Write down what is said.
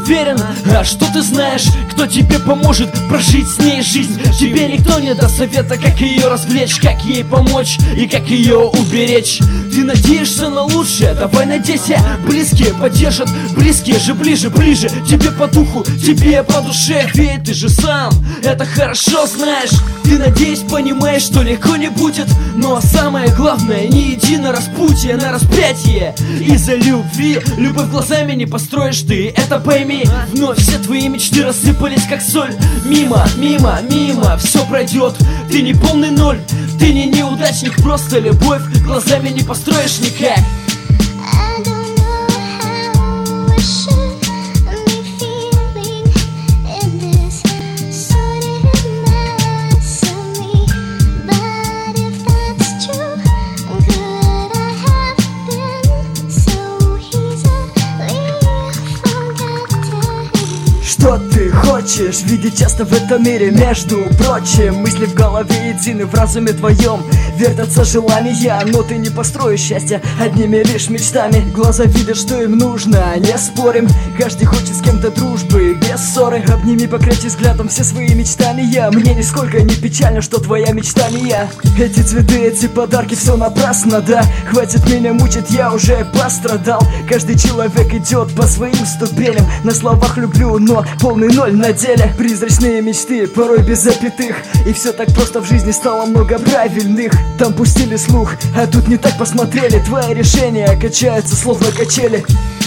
уверен, а что ты знаешь, кто тебе поможет прожить с ней жизнь? Тебе никто не даст совета, как ее развлечь, как ей помочь и как ее уберечь. Ты надеешься на лучшее, давай надейся. Близкие поддержат, близкие же ближе, ближе. Тебе по духу, тебе по душе. Ведь ты же сам это хорошо знаешь. Ты, надеюсь, понимаешь, что легко не будет. Но самое главное, не иди на распутье, на распятие. Из-за любви любовь глазами не построишь ты, это пойми. Вновь все твои мечты рассыпались как соль. Мимо, мимо, мимо, все пройдет. Ты не полный ноль, ты не неудачник. Просто любовь глазами не построишь никак. Что ты хочешь видеть часто в этом мире? Между прочим, мысли в голове едины, в разуме твоем вертятся желания. Но ты не построишь счастье одними лишь мечтами. Глаза видят, что им нужно, не спорим. Каждый хочет с кем-то дружбы, без ссоры. Обними покрепче взглядом все свои мечтания. Мне нисколько не печально, что твоя мечта не я. Эти цветы, эти подарки, все напрасно, да? Хватит меня мучить, я уже пострадал. Каждый человек идет по своим ступеням. На словах люблю, но полный ноль на деле. Призрачные мечты, порой без запятых. И все так просто в жизни стало много правильных. Там пустили слух, а тут не так посмотрели. Твои решения качаются словно качели.